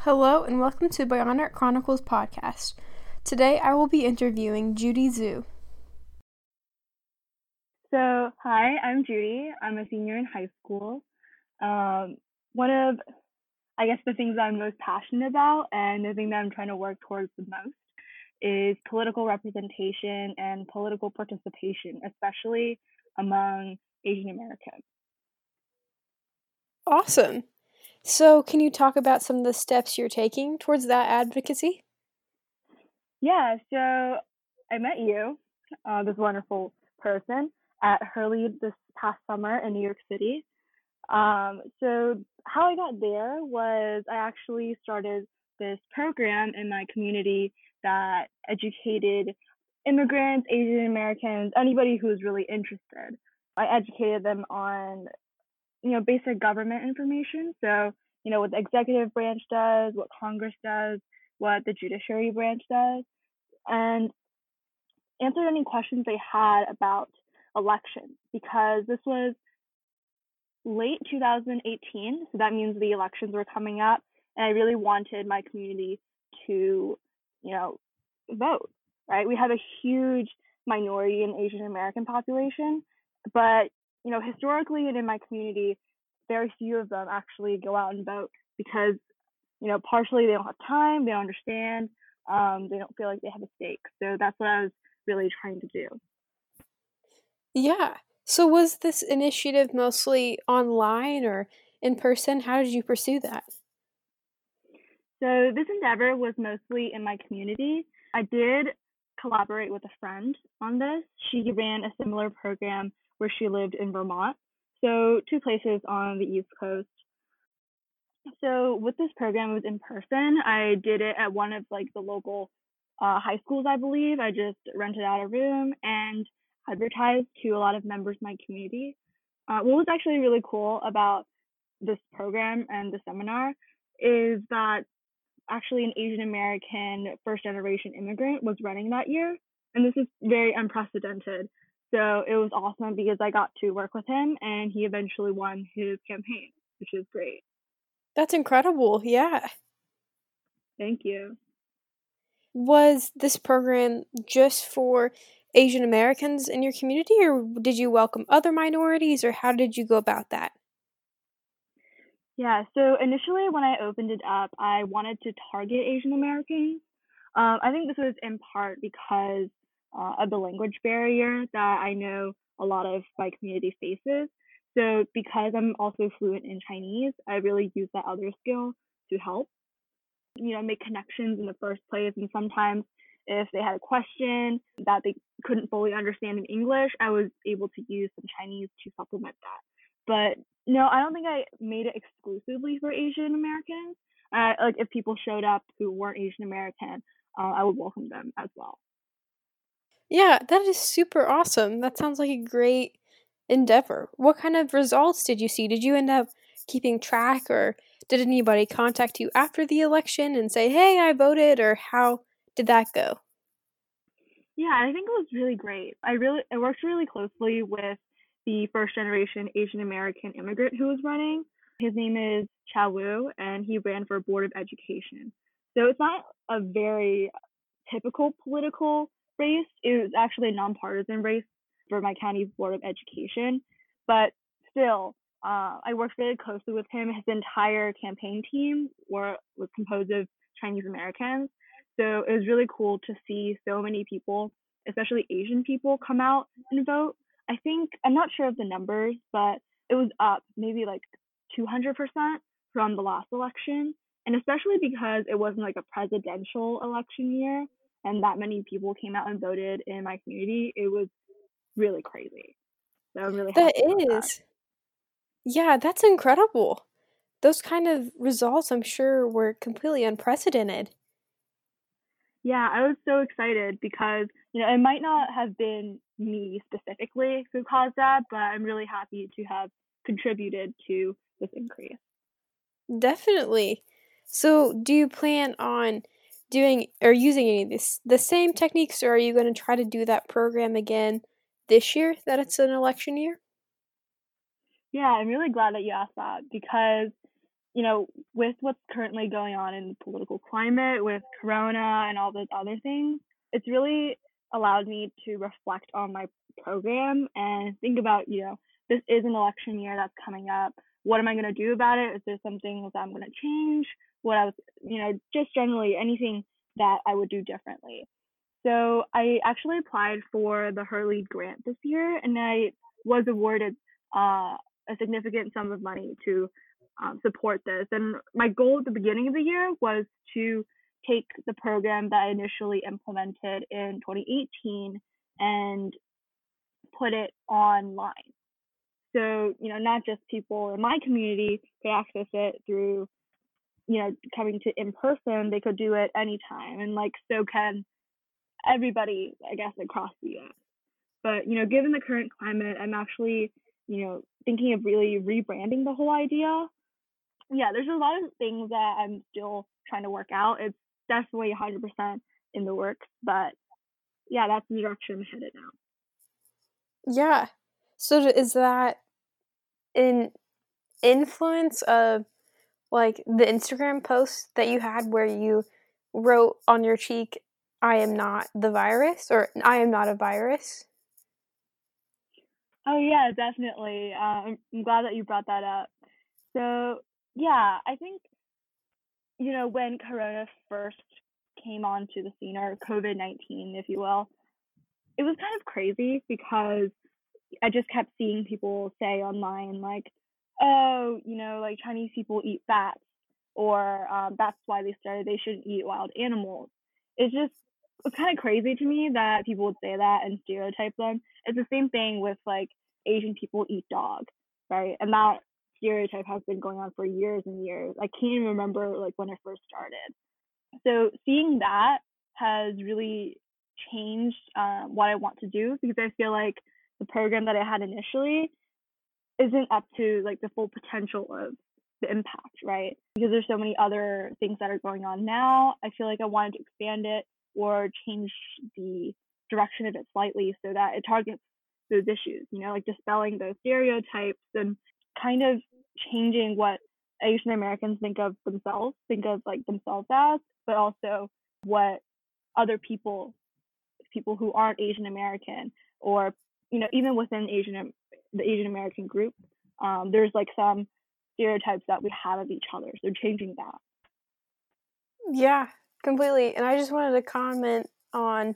Hello and welcome to Bionet Chronicles podcast. Today I will be interviewing Judy Zhu. So, hi, I'm Judy. I'm a senior in high school. One of, the things that I'm most passionate about and the thing that I'm trying to work towards the most is political representation and political participation, especially among Asian Americans. Awesome. So can you talk about some of the steps you're taking towards that advocacy? Yeah, so I met you, this wonderful person, at Hurley this past summer in New York City. So how I got there was I actually started this program in my community that educated immigrants, Asian Americans, anybody who was really interested. I educated them on, basic government information. So, what the executive branch does, what Congress does, what the judiciary branch does, and answered any questions they had about elections because this was late 2018, so that means the elections were coming up, and I really wanted my community to, vote, right? We have a huge minority and Asian American population, but, historically and in my community, very few of them actually go out and vote because, partially they don't have time, they don't understand, they don't feel like they have a stake. So that's what I was really trying to do. Yeah. So was this initiative mostly online or in person? How did you pursue that? So this endeavor was mostly in my community. I did collaborate with a friend on this. She ran a similar program where she lived in Vermont. So two places on the East Coast. So with this program, it was in person. I did it at one of the local high schools, I believe. I just rented out a room and advertised to a lot of members of my community. What was actually really cool about this program and the seminar is that actually an Asian American first generation immigrant was running that year. And this is very unprecedented. So it was awesome because I got to work with him and he eventually won his campaign, which is great. That's incredible. Yeah. Thank you. Was this program just for Asian Americans in your community, or did you welcome other minorities, or how did you go about that? Yeah, so initially when I opened it up, I wanted to target Asian Americans. I think this was in part because of the language barrier that I know a lot of my community faces. So because I'm also fluent in Chinese, I really use that other skill to help, make connections in the first place. And sometimes if they had a question that they couldn't fully understand in English, I was able to use some Chinese to supplement that. But no, I don't think I made it exclusively for Asian Americans. If people showed up who weren't Asian American, I would welcome them as well. Yeah, that is super awesome. That sounds like a great endeavor. What kind of results did you see? Did you end up keeping track, or did anybody contact you after the election and say, hey, I voted, or how did that go? Yeah, I think it was really great. I worked really closely with the first generation Asian American immigrant who was running. His name is Cha Wu, and he ran for Board of Education. So it's not a very typical political race. It was actually a nonpartisan race for my county's Board of Education. But still, I worked really closely with him. His entire campaign team was composed of Chinese Americans. So it was really cool to see so many people, especially Asian people, come out and vote. I think, I'm not sure of the numbers, but it was up maybe 200% from the last election. And especially because it wasn't a presidential election year and that many people came out and voted in my community, it was really crazy. So I'm really That happy about that. is. Yeah, that's incredible. Those kind of results, I'm sure, were completely unprecedented. Yeah, I was so excited because, it might not have been me specifically who caused that, but I'm really happy to have contributed to this increase. Definitely. So, do you plan on doing or using any of the same techniques, or are you going to try to do that program again this year that it's an election year? Yeah, I'm really glad that you asked that because, with what's currently going on in the political climate with Corona and all those other things, it's really allowed me to reflect on my program and think about, this is an election year that's coming up. What am I going to do about it? Is there something that I'm going to change? What I was, just generally anything that I would do differently. So I actually applied for the Hurley grant this year, and I was awarded a significant sum of money to support this. And my goal at the beginning of the year was to take the program that I initially implemented in 2018 and put it online. So, not just people in my community could access it through, coming to in person, they could do it anytime. And so can everybody, I guess, across the US. But, given the current climate, I'm actually, thinking of really rebranding the whole idea. Yeah, there's a lot of things that I'm still trying to work out. It's definitely 100% in the works, but yeah, that's the direction I'm headed now. Yeah. So is that an influence of like the Instagram post that you had where you wrote on your cheek, "I am not the virus," or "I am not a virus"? Oh yeah, definitely. I'm glad that you brought that up. So yeah, I think when Corona first came onto the scene, or COVID-19, if you will, it was kind of crazy because I just kept seeing people say online like, oh, like Chinese people eat bats, or that's why they shouldn't eat wild animals. It's kind of crazy to me that people would say that and stereotype them. It's the same thing with like Asian people eat dog, right? And that stereotype has been going on for years and years. I can't even remember like when it first started. So seeing that has really changed what I want to do, because I feel like the program that I had initially isn't up to like the full potential of the impact, right? Because there's so many other things that are going on now. I feel like I wanted to expand it or change the direction of it slightly so that it targets those issues, like dispelling those stereotypes and kind of changing what Asian Americans think of like themselves as, but also what other people who aren't Asian American, or even within the Asian American group, there's like some stereotypes that we have of each other. So changing that. Yeah, completely. And I just wanted to comment on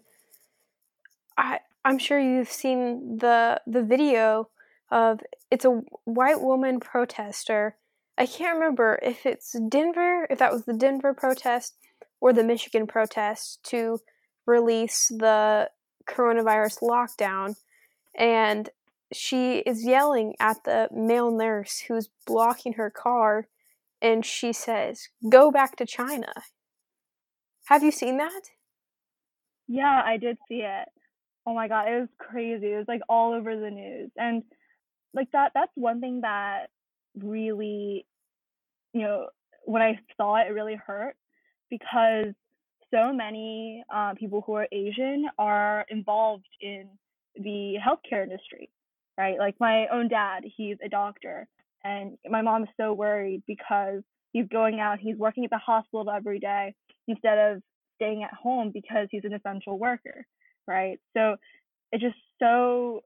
I'm sure you've seen the video of it's a white woman protester. I can't remember if that was the Denver protest or the Michigan protest to release the coronavirus lockdown, and she is yelling at the male nurse who's blocking her car, and she says, "Go back to China." Have you seen that? Yeah, I did see it. Oh my god, it was crazy. It was like all over the news. And like that's one thing that really, when I saw it, it really hurt, because so many people who are Asian are involved in the healthcare industry, right? Like my own dad, he's a doctor, and my mom is so worried because he's going out, he's working at the hospital every day instead of staying at home because he's an essential worker, right? So it's just so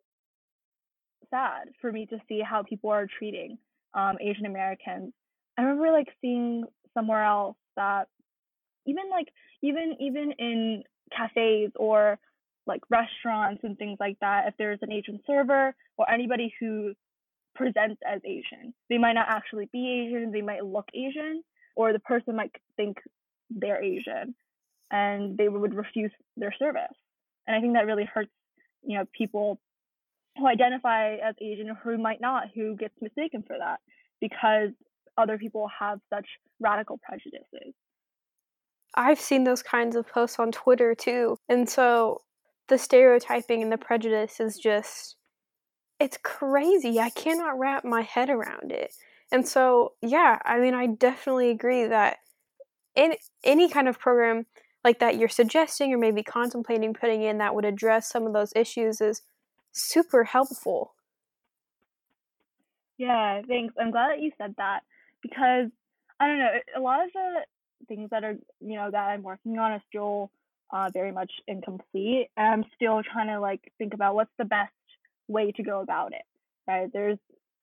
sad for me to see how people are treating Asian Americans. I remember like seeing somewhere else that even like even in cafes or like restaurants and things like that, if there's an Asian server or anybody who presents as Asian, they might not actually be Asian, they might look Asian, or the person might think they're Asian and they would refuse their service. And I think that really hurts, people who identify as Asian or who might not, who gets mistaken for that because other people have such radical prejudices. I've seen those kinds of posts on Twitter too. And so the stereotyping and the prejudice is just, it's crazy. I cannot wrap my head around it. And so, yeah, I mean, I definitely agree that in any kind of program like that you're suggesting or maybe contemplating putting in that would address some of those issues is super helpful. Yeah, thanks. I'm glad that you said that, because I don't know. A lot of the things that are, that I'm working on are still very much incomplete. And I'm still trying to like think about what's the best way to go about it. Right? There's,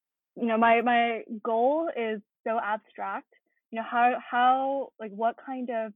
my goal is so abstract. How like what kind of,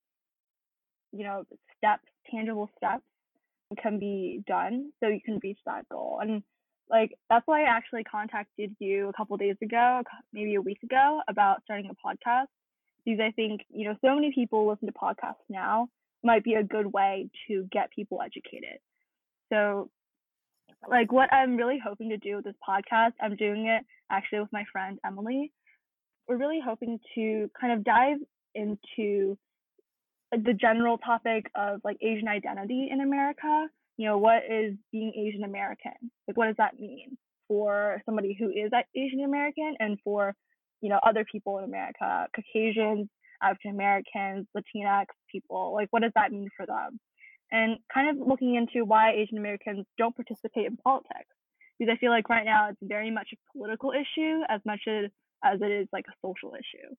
steps, tangible steps can be done so you can reach that goal. And like that's why I actually contacted you a couple days ago, maybe a week ago, about starting a podcast, because I think, so many people listen to podcasts now, might be a good way to get people educated. So like what I'm really hoping to do with this podcast, I'm doing it actually with my friend Emily. We're really hoping to kind of dive into the general topic of like Asian identity in America. What is being Asian American? Like, what does that mean for somebody who is Asian American, and for, other people in America, Caucasians, African Americans, Latinx people? Like, what does that mean for them? And kind of looking into why Asian Americans don't participate in politics, because I feel like right now it's very much a political issue as much as it is like a social issue.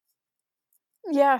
Yeah,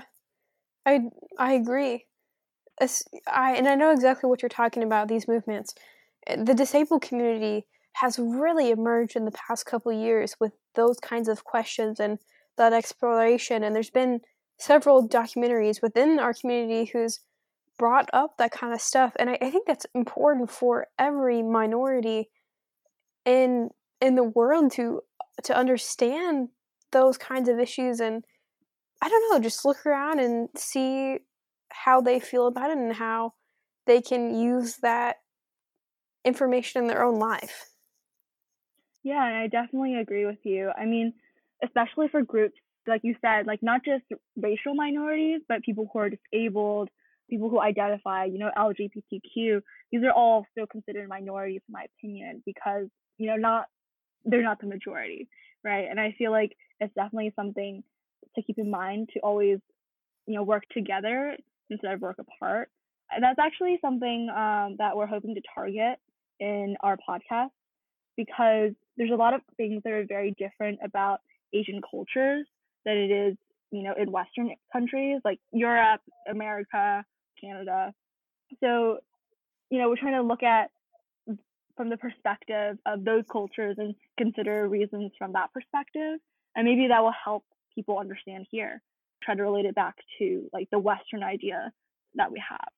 I agree. And I know exactly what you're talking about, these movements. The disabled community has really emerged in the past couple of years with those kinds of questions and that exploration. And there's been several documentaries within our community who's brought up that kind of stuff. And I think that's important for every minority in the world to understand those kinds of issues. And I don't know, just look around and see how they feel about it and how they can use that information in their own life. Yeah, and I definitely agree with you. I mean, especially for groups, like you said, like not just racial minorities, but people who are disabled, people who identify, LGBTQ. These are all still considered minorities, in my opinion, because, not they're not the majority, right? And I feel like it's definitely something to keep in mind, to always, work together instead of work apart. And that's actually something that we're hoping to target in our podcast, because there's a lot of things that are very different about Asian cultures than it is, in Western countries like Europe, America, Canada. So, we're trying to look at from the perspective of those cultures and consider reasons from that perspective. And maybe that will help people understand here. Try to relate it back to like the Western idea that we have.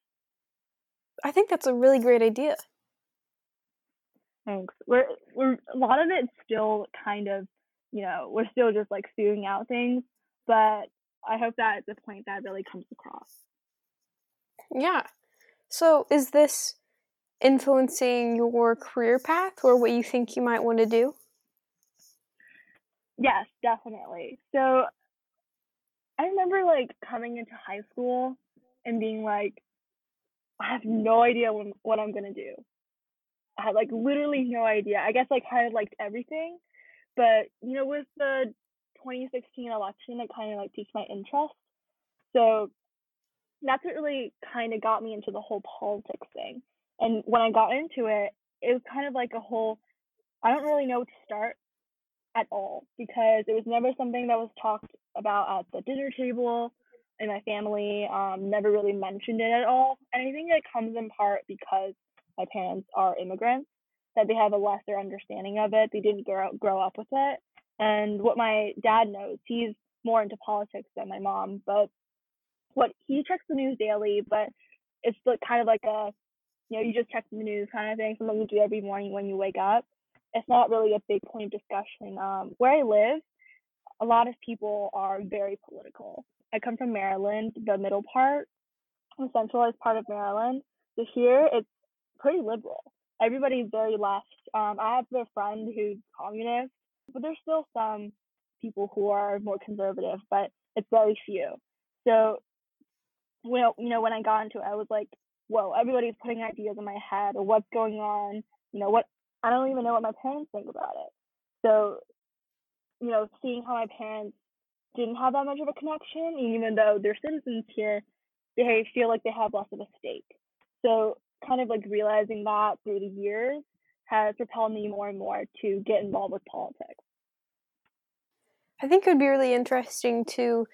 I think that's a really great idea. Thanks. We're a lot of it's still kind of, we're still just like figuring out things, but I hope that at this point that really comes across. Yeah. So is this influencing your career path or what you think you might want to do? Yes, definitely. So I remember like coming into high school and being like, I have no idea what I'm gonna do. I had like literally no idea. I guess I kind of liked everything, but with the 2016 election, it kind of like piqued my interest. So that's what really kind of got me into the whole politics thing. And when I got into it, it was kind of like a whole, I don't really know where to start at all, because it was never something that was talked about at the dinner table in my family. Never really mentioned it at all. And I think it comes in part because my parents are immigrants, that they have a lesser understanding of it. They didn't grow up with it. And what my dad knows, he's more into politics than my mom, but what he checks the news daily, but it's like kind of like a, you just check the news kind of thing, something you do every morning when you wake up. It's not really a big point of discussion. Where I live, a lot of people are very political. I come from Maryland, the middle part, the centralized part of Maryland. So here it's pretty liberal. Everybody's very left. I have a friend who's communist, but there's still some people who are more conservative, but it's very few. So when I got into it, I was like, whoa, everybody's putting ideas in my head, or what's going on. What I don't even know what my parents think about it. So, seeing how my parents didn't have that much of a connection, even though they're citizens here, they feel like they have less of a stake. So, kind of like realizing that through the years has propelled me more and more to get involved with politics. I think it would be really interesting to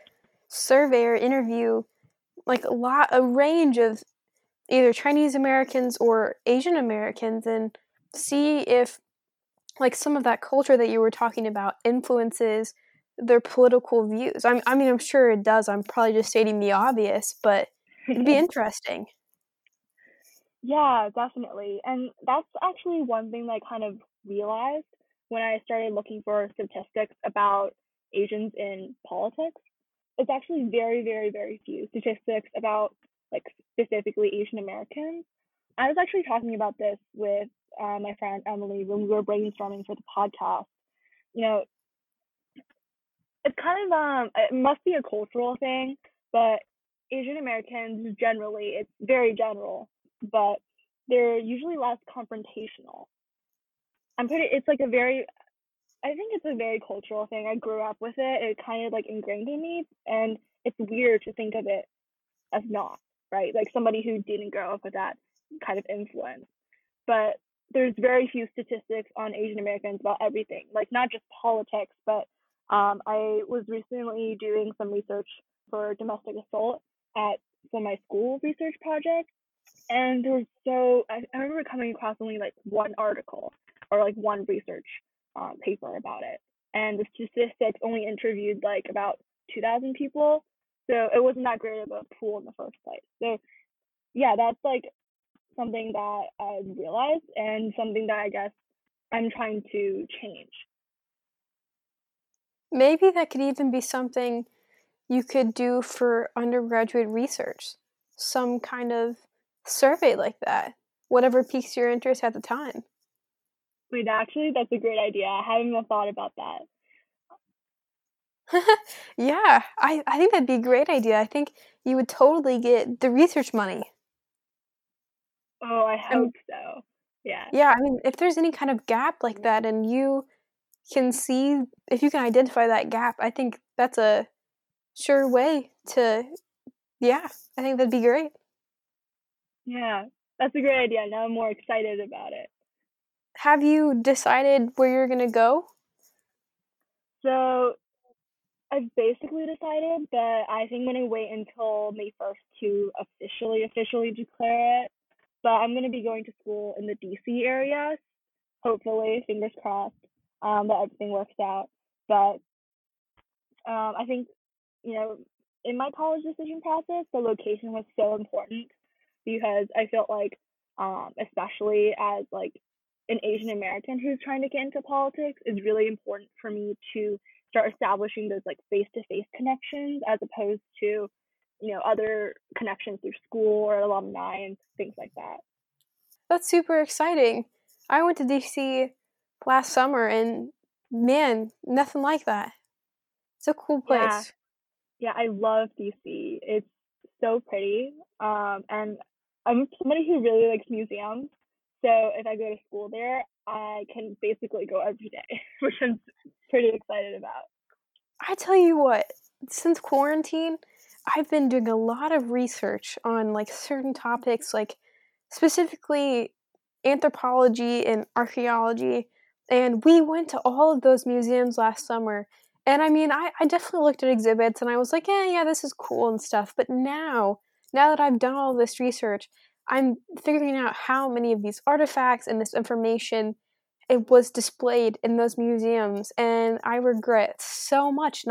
survey or interview like a range of either Chinese Americans or Asian Americans and see if like some of that culture that you were talking about influences their political views. I mean, I'm sure it does. I'm probably just stating the obvious, but it'd be interesting. Yeah, definitely. And that's actually one thing that I kind of realized when I started looking for statistics about Asians in politics. It's actually very, very, very few statistics about like specifically Asian Americans. I was actually talking about this with my friend Emily when we were brainstorming for the podcast. You know, it's kind of it must be a cultural thing, but Asian Americans generally, it's very general, but they're usually less confrontational. It's like a very, I think it's a very cultural thing. I grew up with it. It kind of like ingrained in me, and it's weird to think of it as not, right? Like somebody who didn't grow up with that kind of influence. But there's very few statistics on Asian Americans about everything, like not just politics, but I was recently doing some research for domestic assault at for my school research project, and I remember coming across only like one article or like one research paper about it, and the statistics only interviewed like about 2,000 people, so it wasn't that great of a pool in the first place. So yeah, that's like something that I've realized and something that I guess I'm trying to change. Maybe that could even be something you could do for undergraduate research. Some kind of survey like that. Whatever piques your interest at the time. Wait, actually, that's a great idea. I haven't even thought about that. Yeah, I think that'd be a great idea. I think you would totally get the research money. Oh, I I mean, hope so. Yeah. yeah, I mean, if there's any kind of gap like that and you can see, if you can identify that gap, I think that's a sure way to, yeah, I think that'd be great. Yeah. That's a great idea. Now I'm more excited about it. Have you decided where you're gonna go? So I've basically decided, but I think I'm gonna wait until May 1st to officially declare it. But I'm gonna be going to school in the DC area, hopefully, fingers crossed, that everything works out. But I think, you know, in my college decision process, the location was so important because I felt like, especially as like an Asian American who's trying to get into politics, it's really important for me to start establishing those like face to face connections as opposed to, other connections through school or alumni and things like that. That's super exciting. I went to DC last summer and man, nothing like that. It's a cool Yeah, place. yeah, I love DC. It's so pretty. And I'm somebody who really likes museums. So if I go to school there, I can basically go every day, which I'm pretty excited about. I tell you what, since quarantine, I've been doing a lot of research on like certain topics, like specifically anthropology and archaeology. And we went to all of those museums last summer. And I mean, I definitely looked at exhibits and I was like, yeah, this is cool and stuff. But now that I've done all this research, I'm figuring out how many of these artifacts and this information it was displayed in those museums, and I regret so much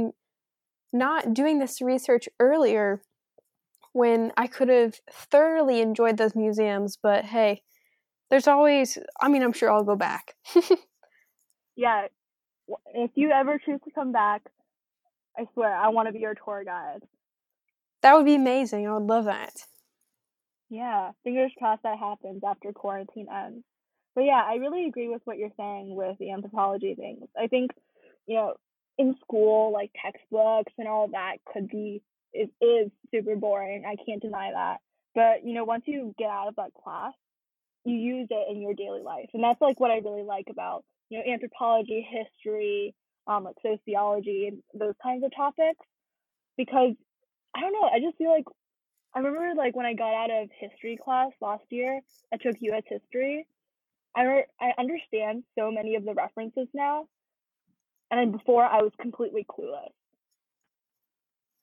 not doing this research earlier when I could have thoroughly enjoyed those museums. But hey, there's always, I mean, I'm sure I'll go back. Yeah, if you ever choose to come back, I swear I want to be your tour guide. That would be amazing. I would love that. Yeah, fingers crossed that happens after quarantine ends. But yeah, I really agree with what you're saying with the anthropology things. I think, you know, in school, like textbooks and all that it is super boring. I can't deny that. But, once you get out of that class, you use it in your daily life. And that's like what I really like about, anthropology, history, like sociology and those kinds of topics. Because I don't know, I just feel like I remember like when I got out of history class last year, I took U.S. history. I understand so many of the references now, and then before I was completely clueless.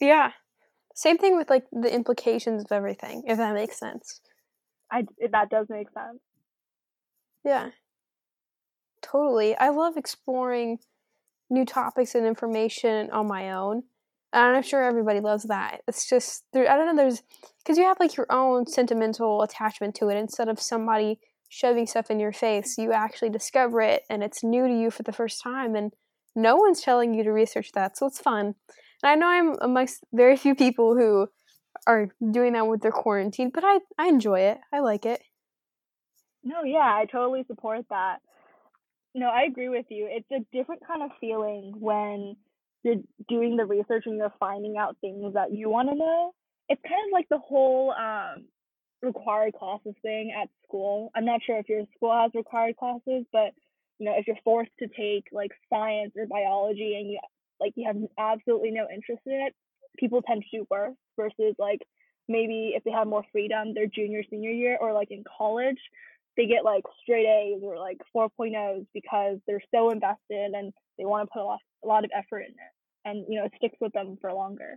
Yeah. Same thing with like the implications of everything, if that makes sense. That does make sense. Yeah, totally. I love exploring new topics and information on my own. And I'm sure everybody loves that. It's just I don't know, there's because you have like your own sentimental attachment to it instead of somebody shoving stuff in your face. You actually discover it and it's new to you for the first time and no one's telling you to research that. So it's fun. And I know I'm amongst very few people who are doing that with their quarantine, but I enjoy it. I like it. No, yeah, I totally support that. No, I agree with you. It's a different kind of feeling when you're doing the research and you're finding out things that you want to know. It's kind of like the whole required classes thing at school. I'm not sure if your school has required classes, but if you're forced to take like science or biology and you have absolutely no interest in it, people tend to do worse versus like maybe if they have more freedom their junior senior year or like in college they get like straight A's or like 4.0s because they're so invested and they want to put a lot of effort in it and it sticks with them for longer.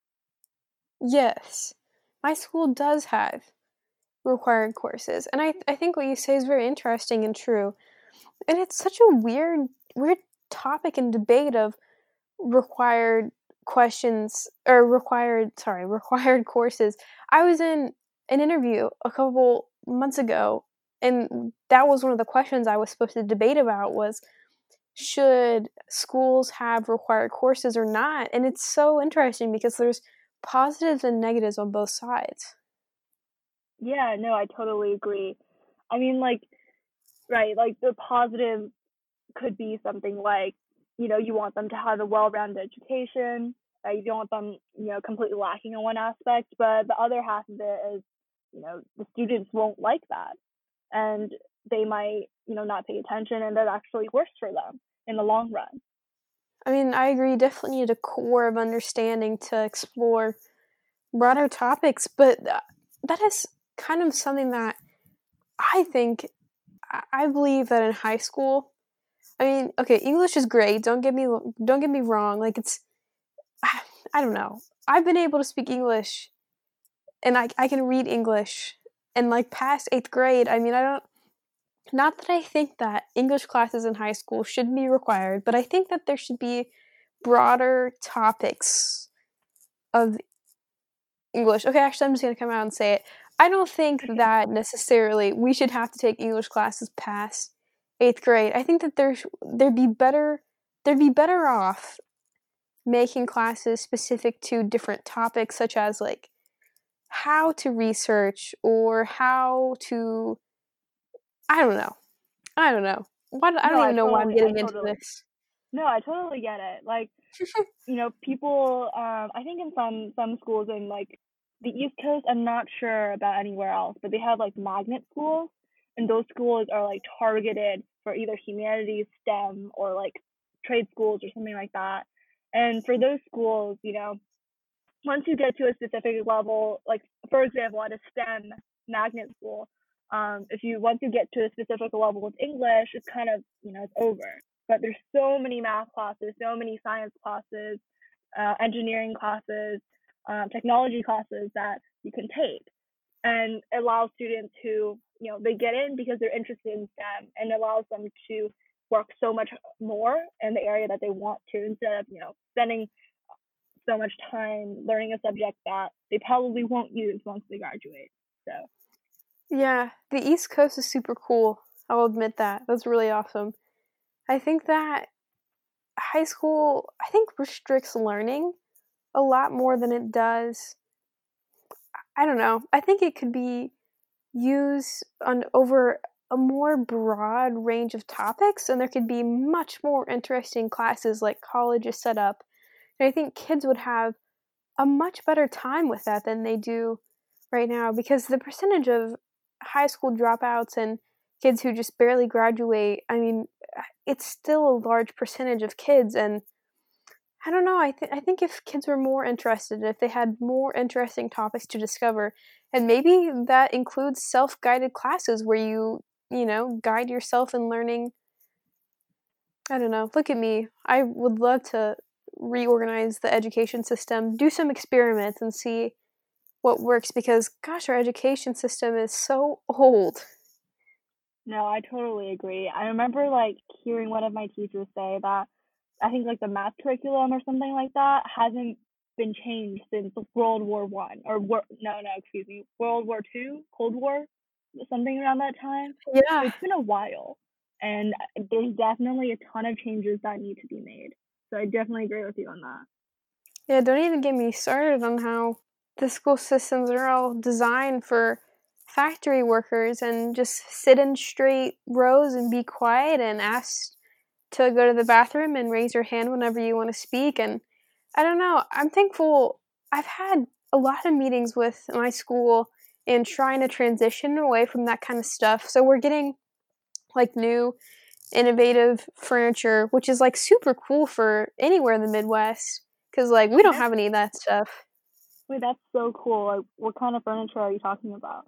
Yes. My school does have required courses. And I think what you say is very interesting and true. And it's such a weird topic and debate of required questions or required courses. I was in an interview a couple months ago and that was one of the questions I was supposed to debate about was should schools have required courses or not? And it's so interesting because there's positives and negatives on both sides. Yeah, no, I totally agree. I mean, like, right, like the positive could be something like, you want them to have a well-rounded education. You don't want them, completely lacking in one aspect. But the other half of it is, the students won't like that, and they might, not pay attention, and that's actually worse for them in the long run. I mean, I agree, definitely need a core of understanding to explore broader topics, but that is kind of something that I think I believe that in high school. I mean, okay, English is great. Don't get me wrong. Like it's I don't know. I've been able to speak English and I can read English and like past 8th grade. I mean, I don't not that I think that English classes in high school should be required, but I think that there should be broader topics of English. Okay, actually, I'm just gonna come out and say it. I don't think that necessarily we should have to take English classes past 8th grade. I think that there'd be better off making classes specific to different topics, such as like how to research or how to. I don't know. I don't know. I No, don't even know why I'm getting into this. no, I totally get it. Like, people, I think in some schools in like the East Coast, I'm not sure about anywhere else, but they have like magnet schools, and those schools are like targeted for either humanities, STEM, or like trade schools or something like that. And for those schools, once you get to a specific level, like for example, at a STEM magnet school, if you once you get to a specific level with English, it's kind of it's over. But there's so many math classes, so many science classes, engineering classes, technology classes that you can take, and it allows students who they get in because they're interested in STEM, and allows them to work so much more in the area that they want to instead of spending so much time learning a subject that they probably won't use once they graduate. So Yeah, the East Coast is super cool. I'll admit that. That's really awesome. I think that high school, I think, restricts learning a lot more than it does. I don't know. I think it could be used on over a more broad range of topics, and there could be much more interesting classes like college is set up. And I think kids would have a much better time with that than they do right now because the percentage of high school dropouts and kids who just barely graduate, I mean, it's still a large percentage of kids and I don't know. I think if kids were more interested, if they had more interesting topics to discover, and maybe that includes self-guided classes where you guide yourself in learning. I don't know. Look at me. I would love to reorganize the education system, do some experiments, and see what works because, gosh, our education system is so old. No, I totally agree. I remember like hearing one of my teachers say that I think like the math curriculum or something like that hasn't been changed since World War One or excuse me, World War Two, Cold War, something around that time. So Yeah. it's been a while, and there's definitely a ton of changes that need to be made. So I definitely agree with you on that. Yeah, don't even get me started on how the school systems are all designed for factory workers and just sit in straight rows and be quiet and ask to go to the bathroom and raise your hand whenever you want to speak. And I don't know, I'm thankful. I've had a lot of meetings with my school and trying to transition away from that kind of stuff. So we're getting like new innovative furniture, which is like super cool for anywhere in the Midwest because like we don't Yeah. have any of that stuff. Wait, that's so cool. Like, what kind of furniture are you talking about?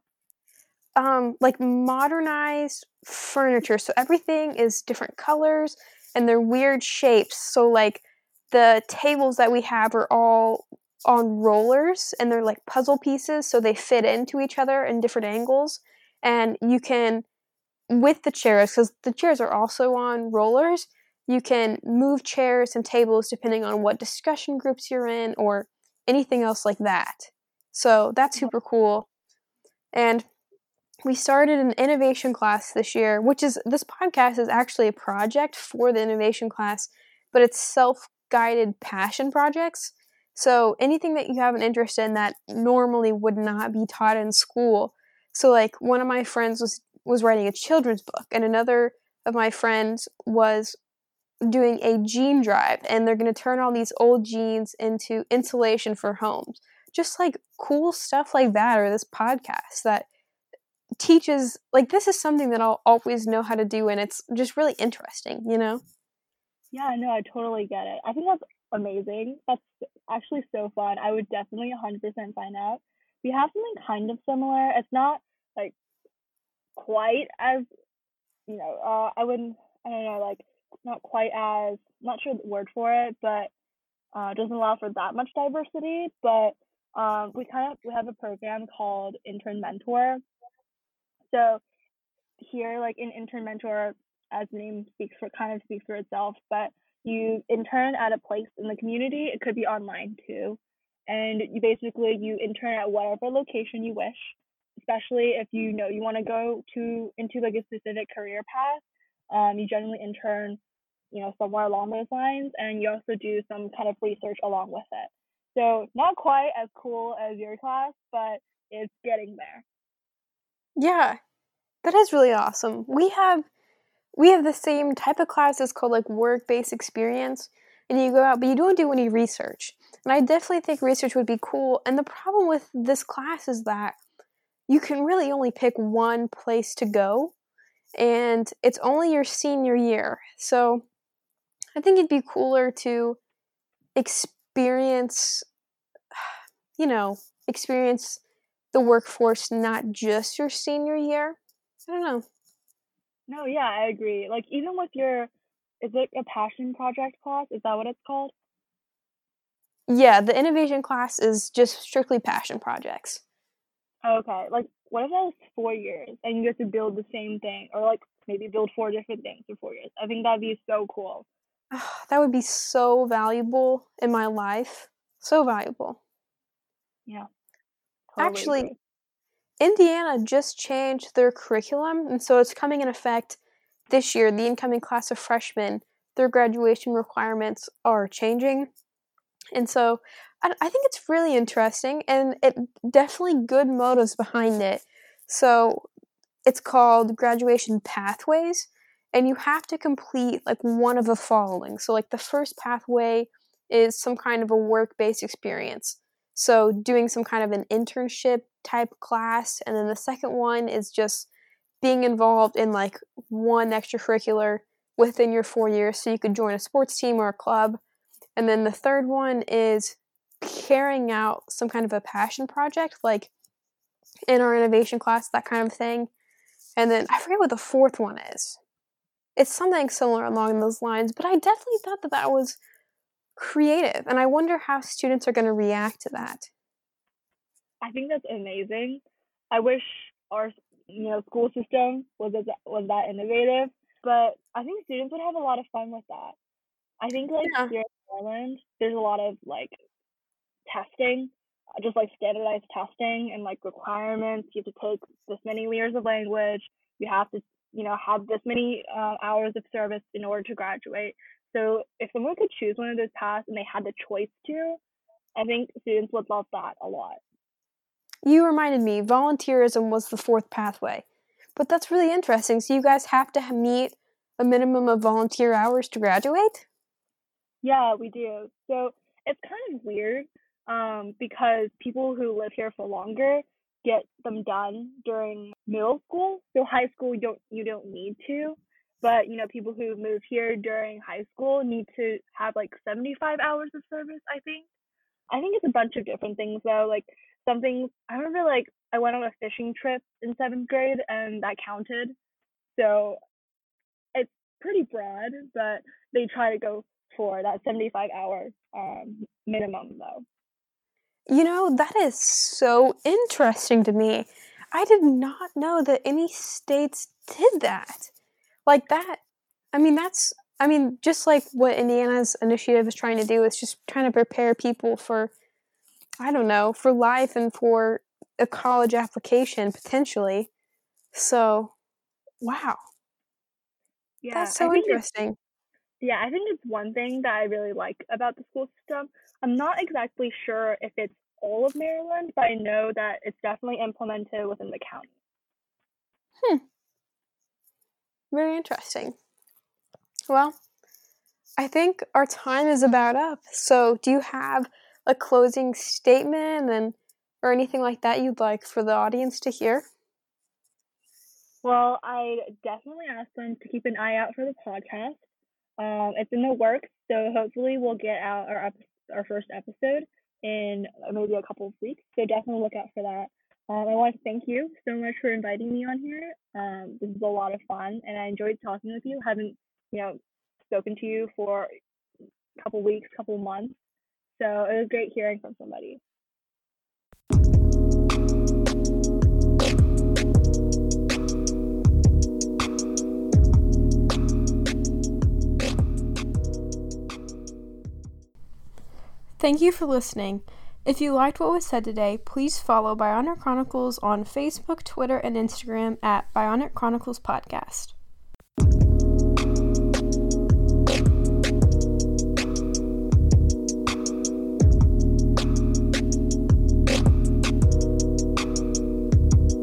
Like modernized furniture. So everything is different colors and they're weird shapes. So like the tables that we have are all on rollers and they're like puzzle pieces so they fit into each other in different angles and you can with the chairs cuz the chairs are also on rollers, you can move chairs and tables depending on what discussion groups you're in or anything else like that. So that's super cool. And we started an innovation class this year, which is this podcast is actually a project for the innovation class, but it's self-guided passion projects. So anything that you have an interest in that normally would not be taught in school. So like one of my friends was writing a children's book and another of my friends was doing a gene drive and they're going to turn all these old genes into insulation for homes. Just like cool stuff like that or this podcast that teaches like this is something that I'll always know how to do and it's just really interesting, you know? Yeah, no, I totally get it. I think that's amazing. That's actually so fun. I would definitely 100% sign up. We have something kind of similar. It's not like quite as, I don't know, like not quite as, not sure the word for it, but doesn't allow for that much diversity. But we have a program called Intern Mentor. So here, like in intern mentor, as the name speaks for itself, but you intern at a place in the community. It could be online too, and you intern at whatever location you wish. Especially if you know you want to go to into like a specific career path, you generally intern, somewhere along those lines, and you also do some kind of research along with it. So not quite as cool as your class, but it's getting there. Yeah, that is really awesome. We have the same type of classes called like work-based experience and you go out but you don't do any research. And I definitely think research would be cool. And the problem with this class is that you can really only pick one place to go and it's only your senior year. So I think it'd be cooler to experience, you know, experience the workforce not just your senior year. I don't know. No, yeah, I agree. Like even with your, is it a passion project class? Is that what it's called? Yeah, the innovation class is just strictly passion projects. Okay, like what if that was 4 years and you get to build the same thing, or like maybe build four different things for 4 years? I think that'd be so cool. That would be so valuable in my life. So valuable. Yeah, totally Actually, agree. Indiana just changed their curriculum, and so it's coming in effect this year. The incoming class of freshmen, their graduation requirements are changing. And so I think it's really interesting and it definitely good motives behind it. So it's called graduation pathways and you have to complete like one of the following. So like the first pathway is some kind of a work-based experience. So doing some kind of an internship type class and then the second one is just being involved in like one extracurricular within your 4 years so you could join a sports team or a club and then the third one is carrying out some kind of a passion project, like in our innovation class, that kind of thing. And then I forget what the fourth one is. It's something similar along those lines, but I definitely thought that that was creative, and I wonder how students are going to react to that. I think that's amazing. I wish our school system was that innovative, but I think students would have a lot of fun with that. I think like Yeah. here in Ireland, there's a lot of like testing, just like standardized testing and like requirements. You have to take this many years of language. You have to have this many hours of service in order to graduate. So if someone could choose one of those paths and they had the choice to, I think students would love that a lot. You reminded me, volunteerism was the fourth pathway. But that's really interesting. So you guys have to meet a minimum of volunteer hours to graduate? Yeah, we do. So it's kind of weird because people who live here for longer get them done during middle school. So high school you don't need to, but people who move here during high school need to have like 75 hours of service, I think. I think it's a bunch of different things though. Like some things I remember like I went on a fishing trip in 7th grade and that counted. So it's pretty broad, but they try to go for that 75-hour minimum though. That is so interesting to me. I did not know that any states did that. Like that. Just like what Indiana's initiative is trying to do, is just trying to prepare people for, I don't know, for life and for a college application, potentially. So, wow. Yeah, That's so interesting. I think it's one thing that I really like about the school system. I'm not exactly sure if it's all of Maryland, but I know that it's definitely implemented within the county. Very interesting. Well, I think our time is about up. So, do you have a closing statement or anything like that you'd like for the audience to hear? Well, I definitely ask them to keep an eye out for the podcast. It's in the works, so hopefully we'll get out our first episode in maybe a couple of weeks. So definitely look out for that. I want to thank you so much for inviting me on here. This is a lot of fun, and I enjoyed talking with you. Haven't spoken to you for a couple weeks, couple months, so it was great hearing from somebody. Thank you for listening. If you liked what was said today, please follow Bionic Chronicles on Facebook, Twitter, and Instagram at Bionic Chronicles Podcast.